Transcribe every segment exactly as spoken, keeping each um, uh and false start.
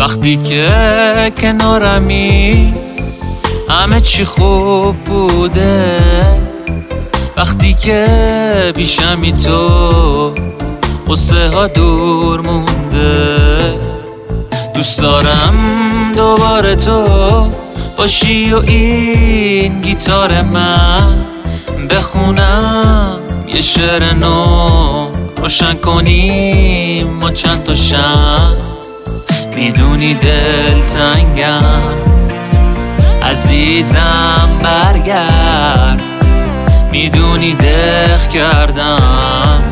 وقتی که کنارمی همه چی خوب بوده، وقتی که بیشمی تو قصه ها دور مونده. دوست دارم دوباره تو باشی و این گیتار من بخونم یه شعر نو روشن کنیم ما چند تا شم. میدونی دل تنگم عزیزم برگرد، میدونی دق کردم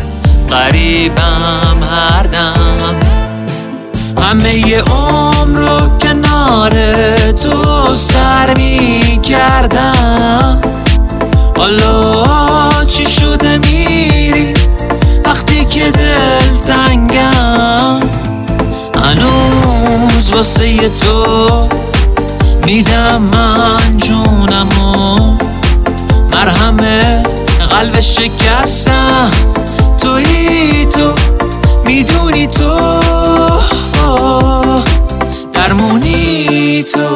غریبم هر دم. همه ی عمر رو کنار تو سر می کردم، حالا چی شده میری وقتی که دل تنگم. هنوز واسه ی تو میدم من جونمو، مرهم قلب شکستم تویی تو، میدونی تو درمونی تو.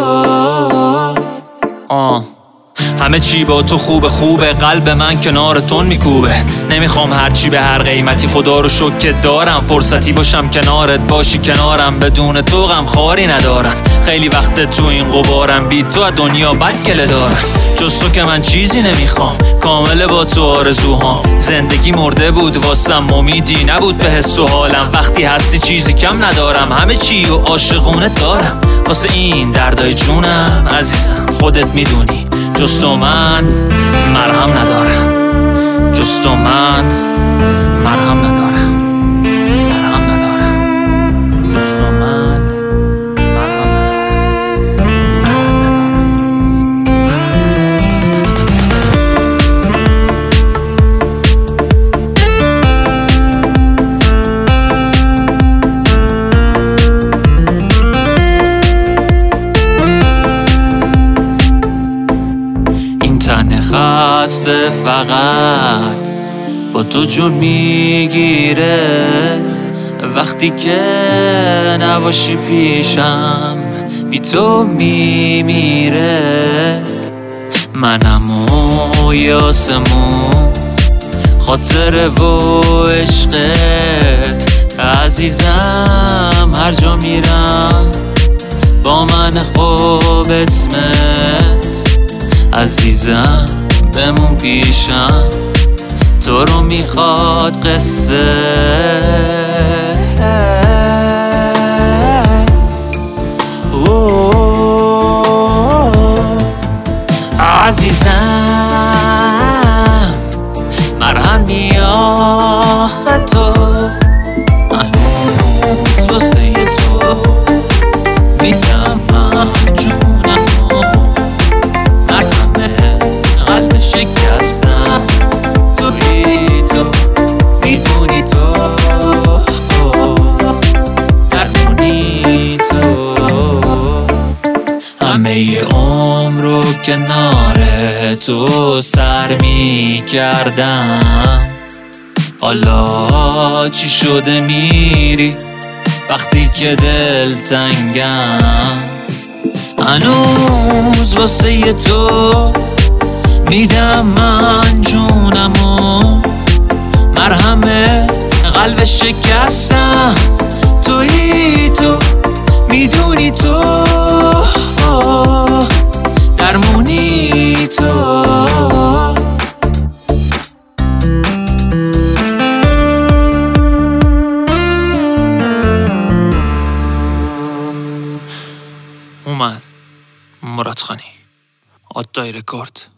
آه همه چی با تو خوبه خوبه، قلب من کنارتون میکوبه. نمیخوام هرچی به هر قیمتی، خدا رو شکر که دارم فرصتی باشم کنارت، باشی کنارم، بدون تو غم خاری ندارم. خیلی وقت تو این غبارم، بی تو از دنیا بد گله دارم. جز تو که من چیزی نمیخوام، کامل با تو آرزوهام. زندگی مرده بود واسم، امیدی نبود به حس و حالم. وقتی هستی چیزی کم ندارم، همه چی و عاشقونه دارم. واسه این دردای جونم عزیزم خودت میدونی، جز تو من مرهم ندارم، جز تو من مرهم ندارم، مرهم ندارم، جز تو من مرهم ندارم، مرهم تن خسته فقط با تو جون میگیره، وقتی که نباشی پیشم بی تو میمیره. منم و یاسمون خاطره و عشقت عزیزم، هر جا میرم با من خوب اسمت عزیزم بمون پیشم، تو رو میخواد قصه. عزیزم مرهمی آخه تو، هنوز واسه تو میگم من جونم، قلب شکستم تویی تو، میدونی تو درمونی تو. همه ی عمر رو کنار تو سر می کردم، حالا چی شده میری وقتی که دل تنگم. هنوز واسه ی تو میدم من جونمو، مرهم قلب شکستم تویی تو، میدونی تو درمونی تو. اومد مراد خانی آدای رکورد.